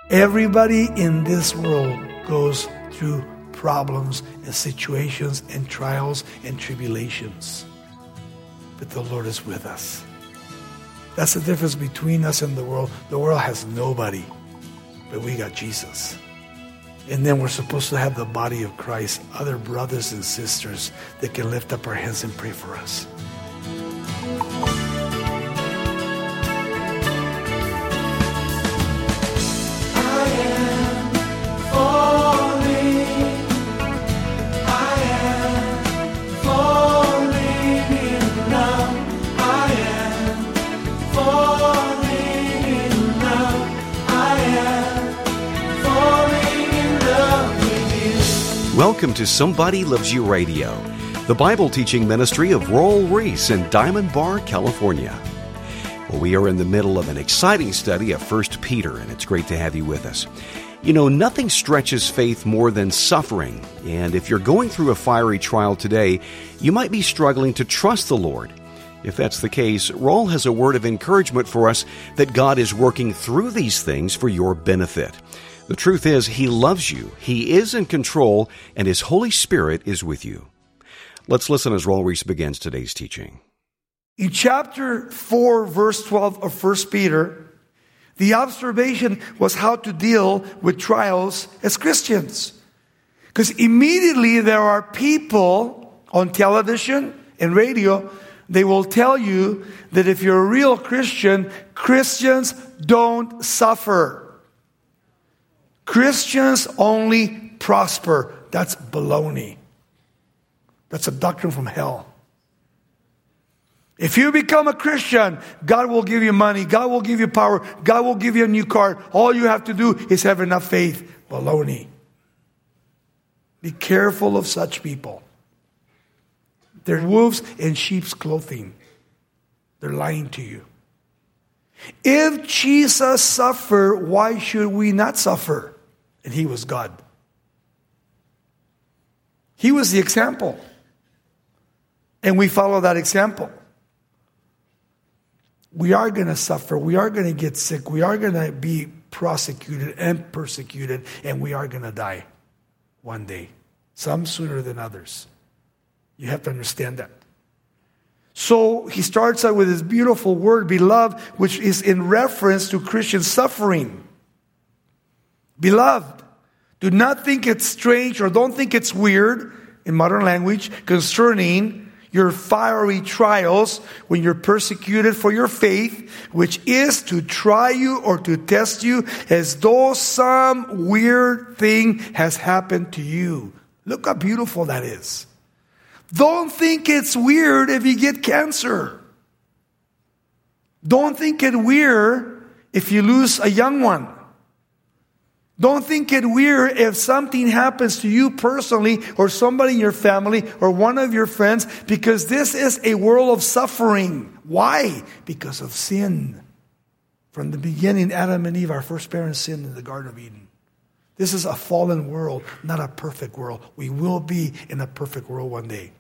Everybody in this world goes through problems and situations and trials and tribulations. But the Lord is with us. That's the difference between us and the world. The world has nobody, but we got Jesus. And then we're supposed to have the body of Christ, other brothers and sisters that can lift up our hands and pray for us. Welcome to Somebody Loves You Radio, the Bible teaching ministry of Royal Reese in Diamond Bar, California. Well, we are in the middle of an exciting study of 1 Peter, and it's great to have you with us. You know, nothing stretches faith more than suffering, and if you're going through a fiery trial today, you might be struggling to trust the Lord. If that's the case, Raul has a word of encouragement for us that God is working through these things for your benefit. The truth is, He loves you, He is in control, and His Holy Spirit is with you. Let's listen as Raul Reese begins today's teaching. In chapter 4, verse 12 of 1 Peter, the observation was how to deal with trials as Christians. Because immediately there are people on television and radio, they will tell you that if you're a real Christian, Christians don't suffer. Christians only prosper. That's baloney. That's a doctrine from hell. If you become a Christian, God will give you money. God will give you power. God will give you a new car. All you have to do is have enough faith. Baloney. Be careful of such people. They're wolves in sheep's clothing. They're lying to you. If Jesus suffered, why should we not suffer? And He was God. He was the example. And we follow that example. We are going to suffer. We are going to get sick. We are going to be prosecuted and persecuted. And we are going to die one day. Some sooner than others. You have to understand that. So he starts out with this beautiful word, beloved, which is in reference to Christian suffering. Beloved, do not think it's strange or don't think it's weird in modern language concerning your fiery trials when you're persecuted for your faith, which is to try you or to test you as though some weird thing has happened to you. Look how beautiful that is. Don't think it's weird if you get cancer. Don't think it weird if you lose a young one. Don't think it weird if something happens to you personally or somebody in your family or one of your friends, because this is a world of suffering. Why? Because of sin. From the beginning, Adam and Eve, our first parents, sinned in the Garden of Eden. This is a fallen world, not a perfect world. We will be in a perfect world one day.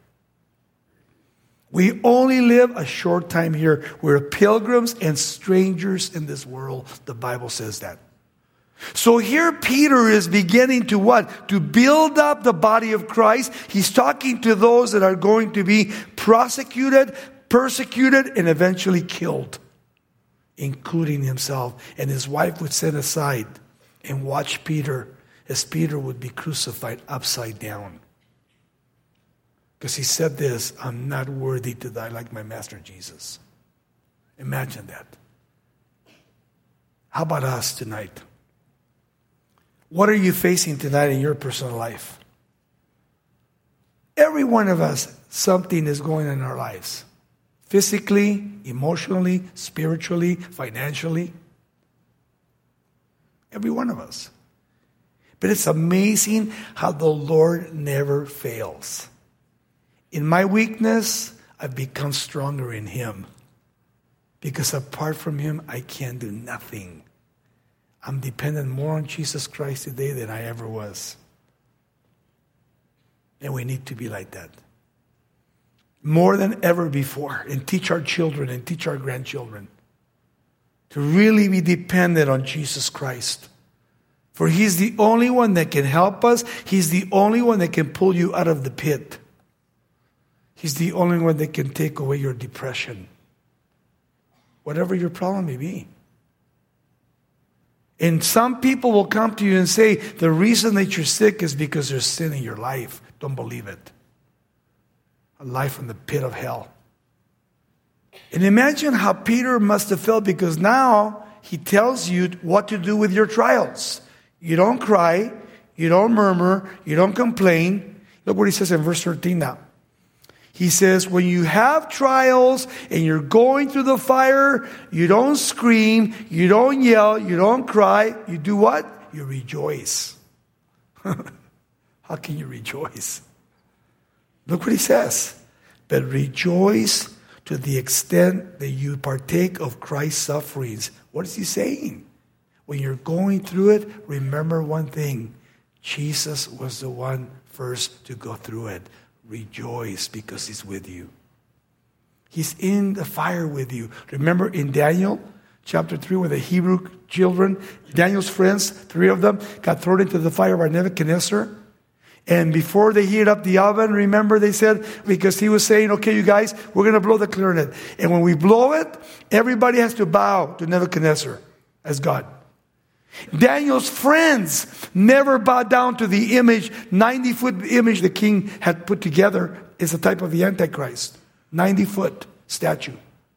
We only live a short time here. We're pilgrims and strangers in this world. The Bible says that. So here Peter is beginning to what? To build up the body of Christ. He's talking to those that are going to be prosecuted, persecuted, and eventually killed, including himself. And his wife would sit aside and watch Peter as Peter would be crucified upside down. Because he said this, I'm not worthy to die like my master Jesus. Imagine that. How about us tonight? What are you facing tonight in your personal life? Every one of us, something is going on in our lives. Physically, emotionally, spiritually, financially. Every one of us. But it's amazing how the Lord never fails. In my weakness, I've become stronger in Him. Because apart from Him, I can do nothing. I'm dependent more on Jesus Christ today than I ever was. And we need to be like that. More than ever before. And teach our children and teach our grandchildren to really be dependent on Jesus Christ. For He's the only one that can help us. He's the only one that can pull you out of the pit. He's the only one that can take away your depression. Whatever your problem may be. And some people will come to you and say, the reason that you're sick is because there's sin in your life. Don't believe it. A life in the pit of hell. And imagine how Peter must have felt, because now he tells you what to do with your trials. You don't cry, you don't murmur, you don't complain. Look what he says in verse 13 now. He says, when you have trials and you're going through the fire, you don't scream, you don't yell, you don't cry. You do what? You rejoice. How can you rejoice? Look what he says. But rejoice to the extent that you partake of Christ's sufferings. What is he saying? When you're going through it, remember one thing. Jesus was the one first to go through it. Rejoice because He's with you. He's in the fire with you. Remember in Daniel chapter 3 where the Hebrew children, Daniel's friends, 3 of them, got thrown into the fire by Nebuchadnezzar. And before they heated up the oven, remember they said, because he was saying, okay, you guys, we're going to blow the clarinet. And when we blow it, everybody has to bow to Nebuchadnezzar as God. Daniel's friends never bowed down to the image, 90-foot image the king had put together. Is a type of the Antichrist. 90-foot statue.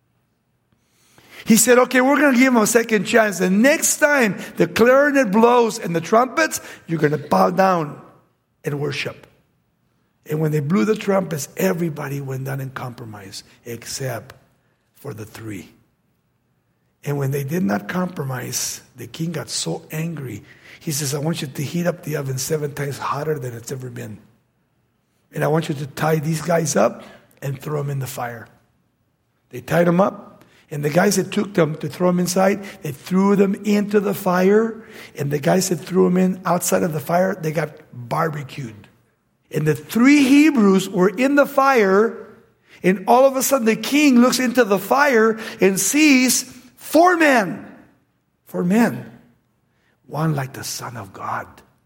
He said, okay, we're going to give him a second chance. The next time the clarinet blows and the trumpets, you're going to bow down and worship. And when they blew the trumpets, everybody went down and compromised, except for the 3. And when they did not compromise, the king got so angry. He says, I want you to heat up the oven 7 times hotter than it's ever been. And I want you to tie these guys up and throw them in the fire. They tied them up. And the guys that took them to throw them inside, they threw them into the fire. And the guys that threw them in outside of the fire, they got barbecued. And the 3 Hebrews were in the fire. And all of a sudden the king looks into the fire and sees 4 men. 4 men. One like the Son of God.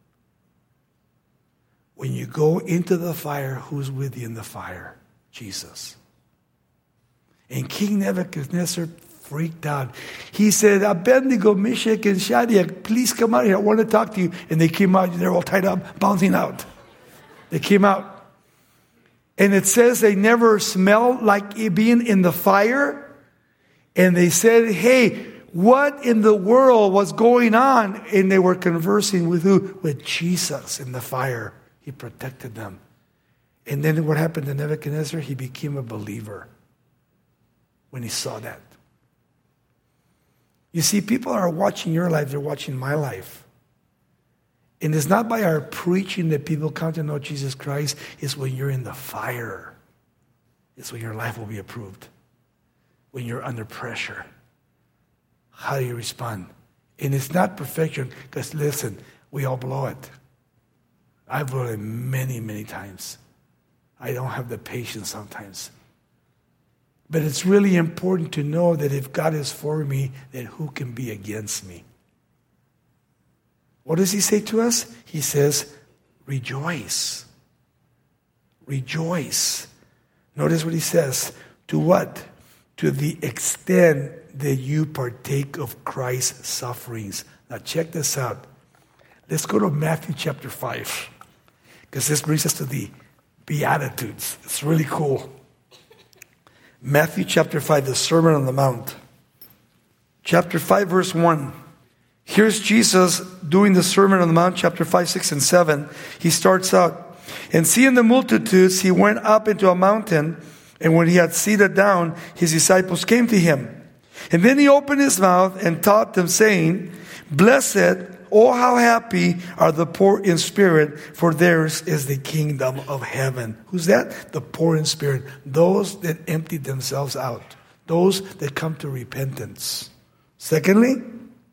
When you go into the fire, who's with you in the fire? Jesus. And King Nebuchadnezzar freaked out. He said, Abednego, Meshach, and Shadrach, please come out here. I want to talk to you. And they came out. They're all tied up, bouncing out. They came out. And it says they never smelled like being in the fire. And they said, hey, what in the world was going on? And they were conversing with who? With Jesus in the fire. He protected them. And then what happened to Nebuchadnezzar? He became a believer when he saw that. You see, people are watching your life. They're watching my life. And it's not by our preaching that people come to know Jesus Christ. It's when you're in the fire. It's when your life will be approved. When you're under pressure, how do you respond? And it's not perfection, because listen, we all blow it. I've blown it many, many times. I don't have the patience sometimes. But it's really important to know that if God is for me, then who can be against me? What does He say to us? He says, rejoice. Rejoice. Notice what He says. To what? To the extent that you partake of Christ's sufferings. Now check this out. Let's go to Matthew chapter 5. Because this brings us to the Beatitudes. It's really cool. Matthew chapter 5, the Sermon on the Mount. Chapter 5, verse 1. Here's Jesus doing the Sermon on the Mount, chapter 5, 6, and 7. He starts out. And seeing the multitudes, He went up into a mountain. And when He had seated down, His disciples came to Him. And then He opened His mouth and taught them, saying, Blessed, oh how happy are the poor in spirit, for theirs is the kingdom of heaven. Who's that? The poor in spirit. Those that empty themselves out. Those that come to repentance. Secondly,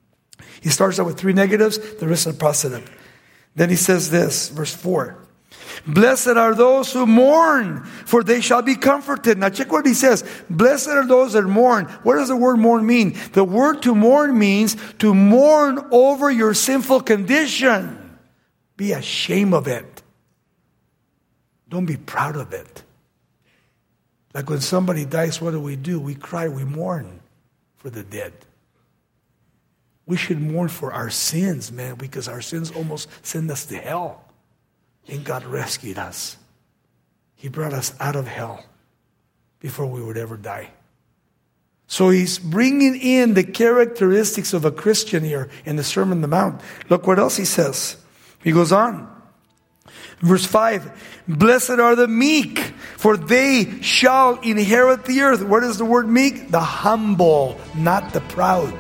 He starts out with 3 negatives, the rest are positive. Then He says this, verse 4. Blessed are those who mourn, for they shall be comforted. Now check what he says. Blessed are those that mourn. What does the word mourn mean? The word to mourn means to mourn over your sinful condition. Be ashamed of it. Don't be proud of it. Like when somebody dies, what do? We cry, we mourn for the dead. We should mourn for our sins, man, because our sins almost send us to hell. And God rescued us. He brought us out of hell before we would ever die. So he's bringing in the characteristics of a Christian here in the Sermon on the Mount. Look what else he says. He goes on. Verse 5, blessed are the meek, for they shall inherit the earth. What is the word meek? The humble, not the proud.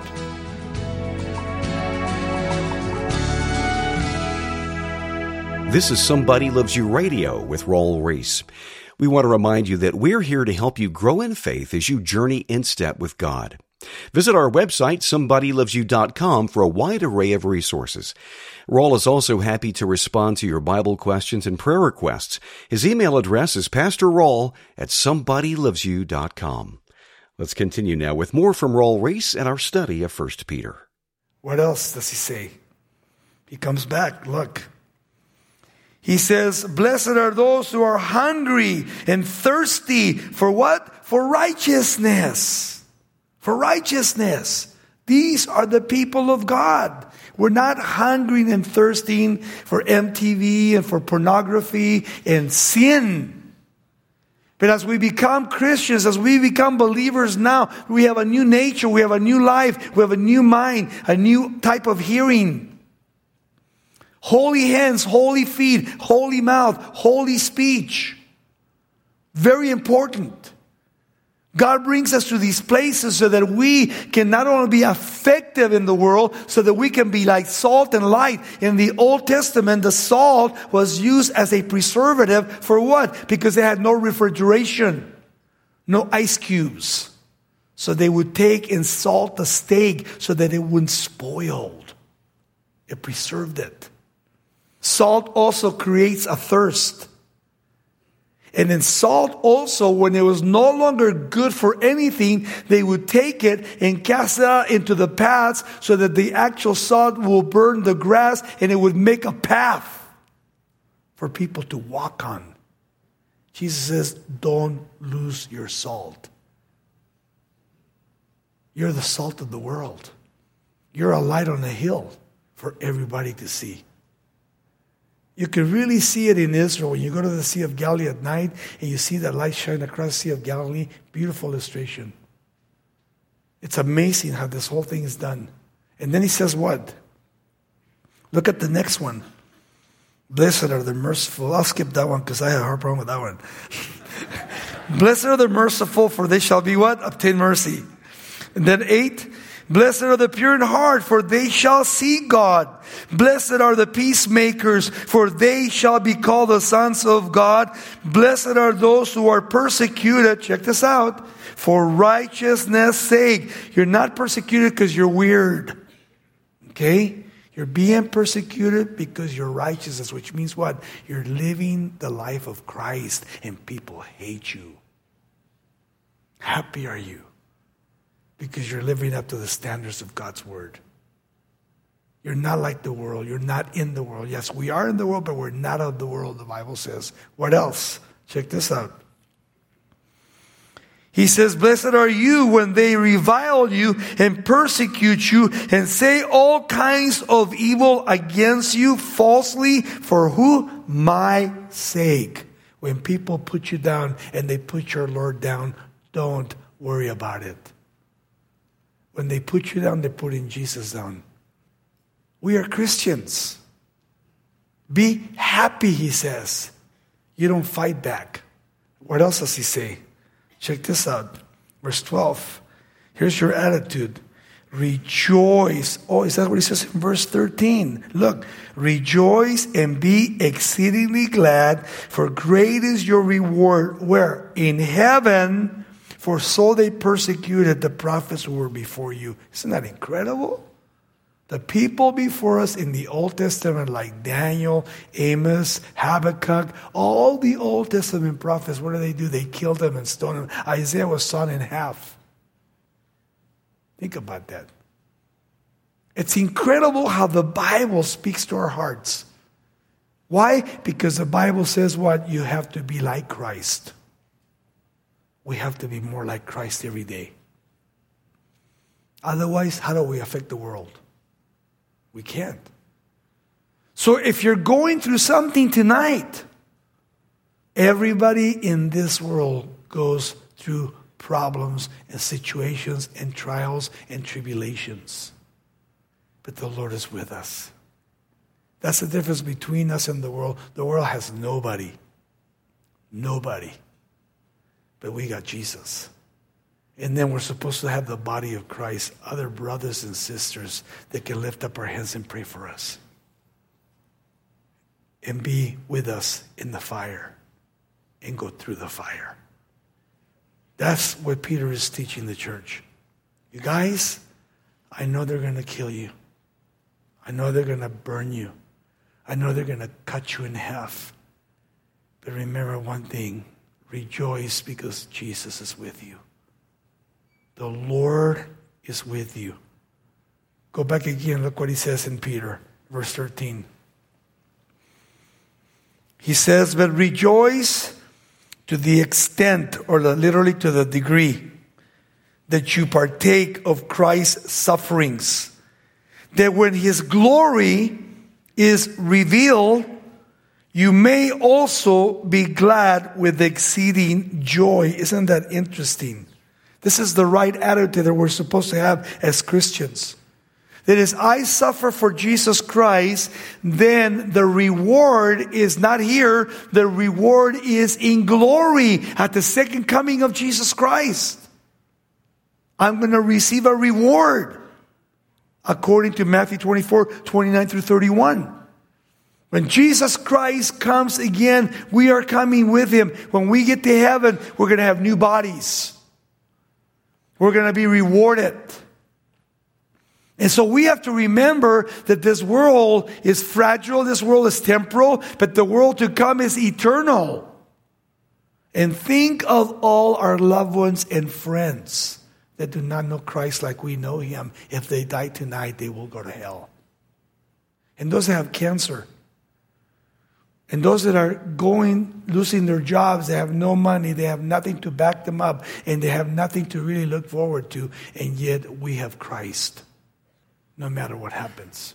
This is Somebody Loves You Radio with Raul Ries. We want to remind you that we're here to help you grow in faith as you journey in step with God. Visit our website, somebodylovesyou.com, for a wide array of resources. Raul is also happy to respond to your Bible questions and prayer requests. His email address is pastorraul@somebodylovesyou.com. Let's continue now with more from Raul Ries and our study of 1 Peter. What else does he say? He comes back, look. He says, blessed are those who are hungry and thirsty for what? For righteousness. For righteousness. These are the people of God. We're not hungry and thirsting for MTV and for pornography and sin. But as we become Christians, as we become believers now, we have a new nature, we have a new life, we have a new mind, a new type of hearing. Holy hands, holy feet, holy mouth, holy speech. Very important. God brings us to these places so that we can not only be effective in the world, so that we can be like salt and light. In the Old Testament, the salt was used as a preservative for what? Because they had no refrigeration, no ice cubes. So they would take and salt the steak so that it wouldn't spoil. It preserved it. Salt also creates a thirst. And then salt also, when it was no longer good for anything, they would take it and cast it out into the paths so that the actual salt will burn the grass and it would make a path for people to walk on. Jesus says, don't lose your salt. You're the salt of the world. You're a light on a hill for everybody to see. You can really see it in Israel when you go to the Sea of Galilee at night and you see that light shine across the Sea of Galilee. Beautiful illustration. It's amazing how this whole thing is done. And then he says what? Look at the next one. Blessed are the merciful. I'll skip that one because I have a hard problem with that one. Blessed are the merciful, for they shall be what? Obtain mercy. And then 8. Blessed are the pure in heart, for they shall see God. Blessed are the peacemakers, for they shall be called the sons of God. Blessed are those who are persecuted, check this out, for righteousness' sake. You're not persecuted because you're weird. Okay? You're being persecuted because you're righteous, which means what? You're living the life of Christ and people hate you. Happy are you? Because you're living up to the standards of God's word. You're not like the world. You're not in the world. Yes, we are in the world, but we're not of the world, the Bible says. What else? Check this out. He says, blessed are you when they revile you and persecute you and say all kinds of evil against you falsely. For who? My sake. When people put you down and they put your Lord down, don't worry about it. When they put you down, they put in Jesus down. We are Christians. Be happy, he says. You don't fight back. What else does he say? Check this out. Verse 12. Here's your attitude. Rejoice. Oh, is that what he says in verse 13? Look. Rejoice and be exceedingly glad, for great is your reward. Where? In heaven. For so they persecuted the prophets who were before you. Isn't that incredible? The people before us in the Old Testament, like Daniel, Amos, Habakkuk, all the Old Testament prophets, what do? They killed them and stoned them. Isaiah was sawn in half. Think about that. It's incredible how the Bible speaks to our hearts. Why? Because the Bible says what? You have to be like Christ. We have to be more like Christ every day. Otherwise, how do we affect the world? We can't. So if you're going through something tonight, everybody in this world goes through problems and situations and trials and tribulations. But the Lord is with us. That's the difference between us and the world. The world has nobody. Nobody. But we got Jesus. And then we're supposed to have the body of Christ, other brothers and sisters that can lift up our hands and pray for us. And be with us in the fire. And go through the fire. That's what Peter is teaching the church. You guys, I know they're going to kill you. I know they're going to burn you. I know they're going to cut you in half. But remember one thing. Rejoice because Jesus is with you. The Lord is with you. Go back again. Look what he says in Peter, verse 13. He says, but rejoice to the extent, or literally to the degree, that you partake of Christ's sufferings, that when his glory is revealed, you may also be glad with exceeding joy. Isn't that interesting? This is the right attitude that we're supposed to have as Christians. That is, I suffer for Jesus Christ, then the reward is not here. The reward is in glory at the second coming of Jesus Christ. I'm going to receive a reward according to Matthew 24, 29 through 31. When Jesus Christ comes again, we are coming with him. When we get to heaven, we're going to have new bodies. We're going to be rewarded. And so we have to remember that this world is fragile, this world is temporal, but the world to come is eternal. And think of all our loved ones and friends that do not know Christ like we know him. If they die tonight, they will go to hell. And those that have cancer, and those that are losing their jobs, they have no money, they have nothing to back them up, and they have nothing to really look forward to, and yet we have Christ, no matter what happens.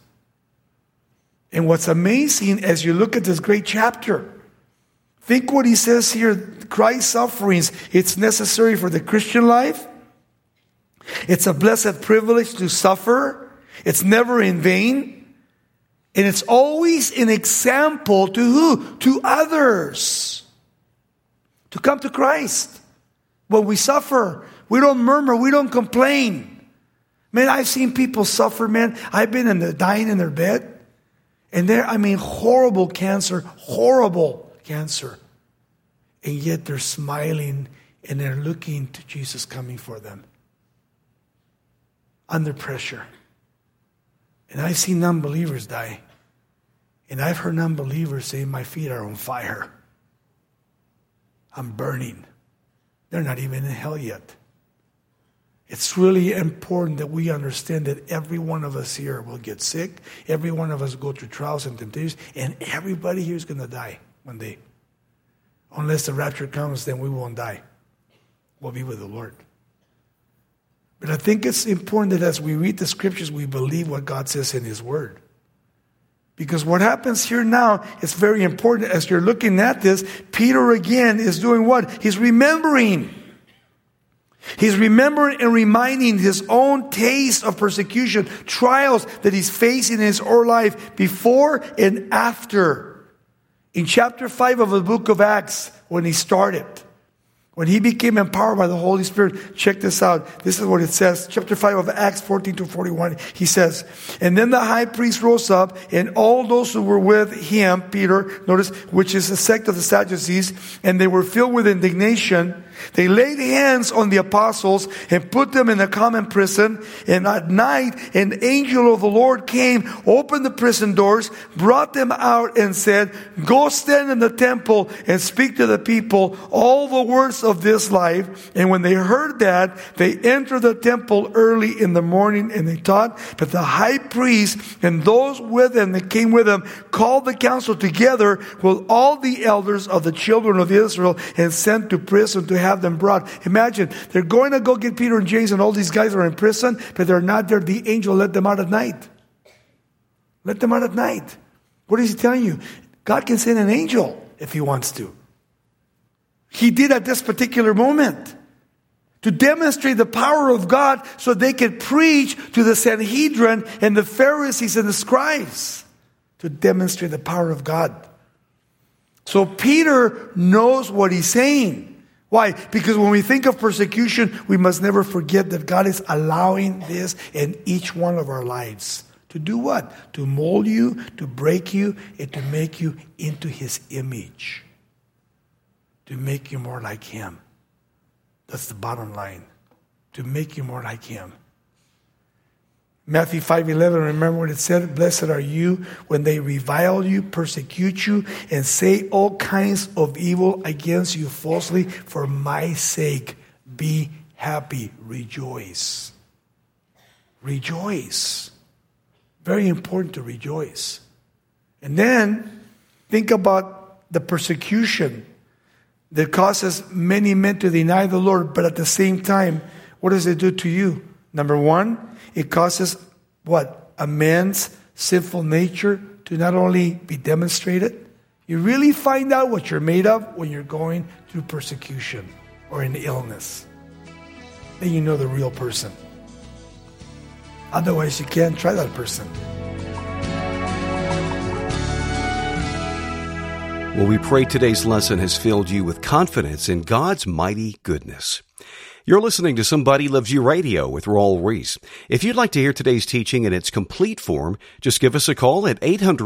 And what's amazing as you look at this great chapter, think what he says here, Christ's sufferings, it's necessary for the Christian life. It's a blessed privilege to suffer. It's never in vain. And it's always an example to who? To others. To come to Christ. When we suffer, we don't murmur, we don't complain. Man, I've seen people suffer, man. I've been dying in their bed. And horrible cancer. And yet they're smiling and they're looking to Jesus coming for them. Under pressure. And I've seen unbelievers die. And I've heard unbelievers say, my feet are on fire. I'm burning. They're not even in hell yet. It's really important that we understand that every one of us here will get sick. Every one of us go through trials and temptations. And everybody here is going to die one day. Unless the rapture comes, then we won't die. We'll be with the Lord. But I think it's important that as we read the scriptures, we believe what God says in his word. Because what happens here now is very important. As you're looking at this, Peter again is doing what? He's remembering. He's remembering and reminding his own taste of persecution, trials that he's facing in his own life before and after. In chapter 5 of the book of Acts, when he started, when he became empowered by the Holy Spirit, check this out. This is what it says. Chapter 5 of Acts 14-41. He says, and then the high priest rose up, and all those who were with him, Peter, notice, which is a sect of the Sadducees, and they were filled with indignation. They laid hands on the apostles and put them in a common prison. And at night, an angel of the Lord came, opened the prison doors, brought them out and said, "Go stand in the temple and speak to the people all the words of this life." And when they heard that, they entered the temple early in the morning and they taught. But the high priest and those with him that came with him called the council together with all the elders of the children of Israel and sent to prison to have them brought. Imagine, they're going to go get Peter and James and all these guys are in prison, but they're not there. The angel let them out at night. Let them out at night. What is he telling you? God can send an angel if he wants to. He did at this particular moment to demonstrate the power of God so they could preach to the Sanhedrin and the Pharisees and the scribes, to demonstrate the power of God. So Peter knows what he's saying. Why? Because when we think of persecution, we must never forget that God is allowing this in each one of our lives. To do what? To mold you, to break you, and to make you into his image. To make you more like him. That's the bottom line. To make you more like him. Matthew 5:11, remember what it said? "Blessed are you when they revile you, persecute you, and say all kinds of evil against you falsely for my sake. Be happy, rejoice." Rejoice. Very important to rejoice. And then, think about the persecution that causes many men to deny the Lord, but at the same time, what does it do to you? Number one, it causes what? A man's sinful nature to not only be demonstrated. You really find out what you're made of when you're going through persecution or an illness. Then you know the real person. Otherwise, you can't try that person. Well, we pray today's lesson has filled you with confidence in God's mighty goodness. You're listening to Somebody Loves You Radio with Raul Ries. If you'd like to hear today's teaching in its complete form, just give us a call at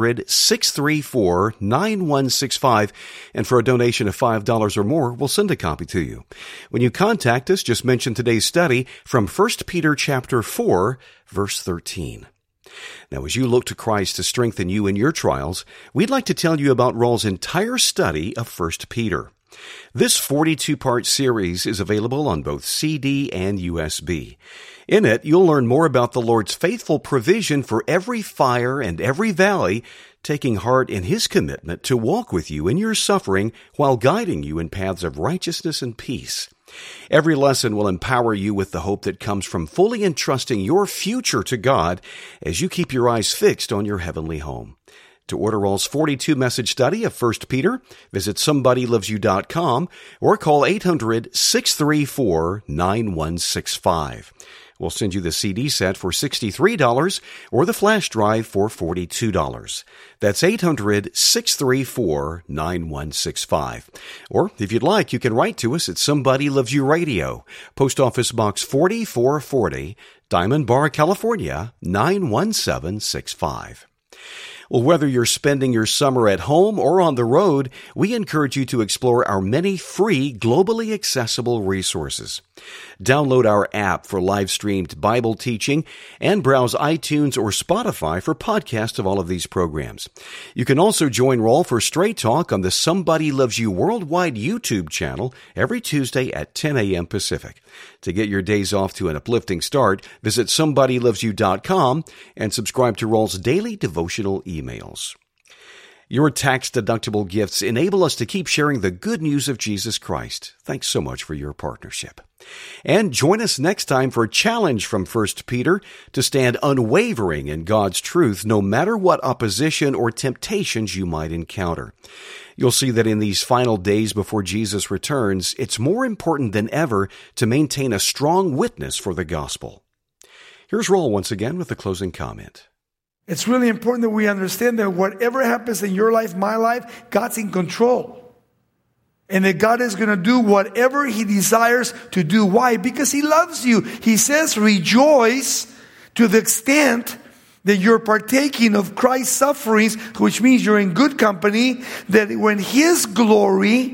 800-634-9165, and for a donation of $5 or more, we'll send a copy to you. When you contact us, just mention today's study from 1 Peter chapter 4, verse 13. Now, as you look to Christ to strengthen you in your trials, we'd like to tell you about Raul's entire study of 1 Peter. This 42-part series is available on both CD and USB. In it, you'll learn more about the Lord's faithful provision for every fire and every valley, taking heart in His commitment to walk with you in your suffering while guiding you in paths of righteousness and peace. Every lesson will empower you with the hope that comes from fully entrusting your future to God as you keep your eyes fixed on your heavenly home. To order Raul's 42-message study of 1 Peter, visit SomebodyLovesYou.com or call 800-634-9165. We'll send you the CD set for $63 or the flash drive for $42. That's 800-634-9165. Or, if you'd like, you can write to us at Somebody Loves You Radio, Post Office Box 4440, Diamond Bar, California, 91765. Well, whether you're spending your summer at home or on the road, we encourage you to explore our many free, globally accessible resources. Download our app for live-streamed Bible teaching and browse iTunes or Spotify for podcasts of all of these programs. You can also join Raul for Straight Talk on the Somebody Loves You Worldwide YouTube channel every Tuesday at 10 a.m. Pacific. To get your days off to an uplifting start, visit SomebodyLovesYou.com and subscribe to Raul's daily devotional emails. Your tax-deductible gifts enable us to keep sharing the good news of Jesus Christ. Thanks so much for your partnership. And join us next time for a challenge from 1 Peter to stand unwavering in God's truth no matter what opposition or temptations you might encounter. You'll see that in these final days before Jesus returns, it's more important than ever to maintain a strong witness for the gospel. Here's Raul once again with the closing comment. It's really important that we understand that whatever happens in your life, my life, God's in control. And that God is going to do whatever He desires to do. Why? Because He loves you. He says rejoice to the extent that you're partaking of Christ's sufferings, which means you're in good company, that when His glory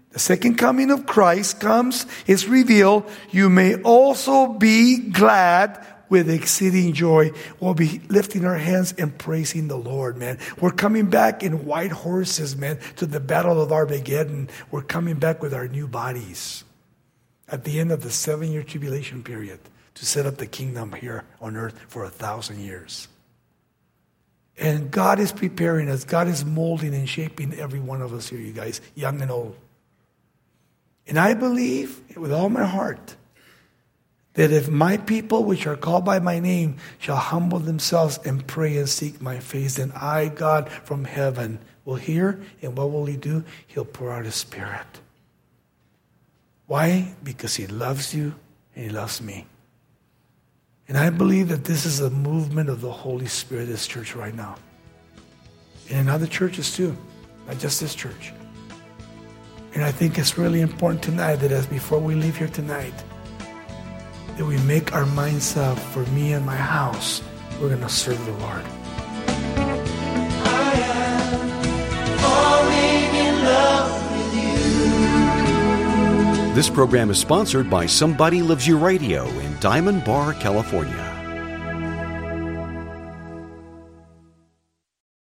the second coming of Christ comes, is revealed, you may also be glad with exceeding joy. We'll be lifting our hands and praising the Lord, man. We're coming back in white horses, man, to the battle of Armageddon. We're coming back with our new bodies at the end of the 7-year tribulation period to set up the kingdom here on earth for 1,000 years. And God is preparing us. God is molding and shaping every one of us here, you guys, young and old. And I believe with all my heart that if my people, which are called by my name, shall humble themselves and pray and seek my face, then I, God from heaven, will hear. And what will He do? He'll pour out His Spirit. Why? Because He loves you and He loves me. And I believe that this is a movement of the Holy Spirit in this church right now. And in other churches too, not just this church. And I think it's really important tonight that as before we leave here tonight, that we make our minds up for me and my house. We're going to serve the Lord. I am falling in love with you. This program is sponsored by Somebody Loves You Radio in Diamond Bar, California.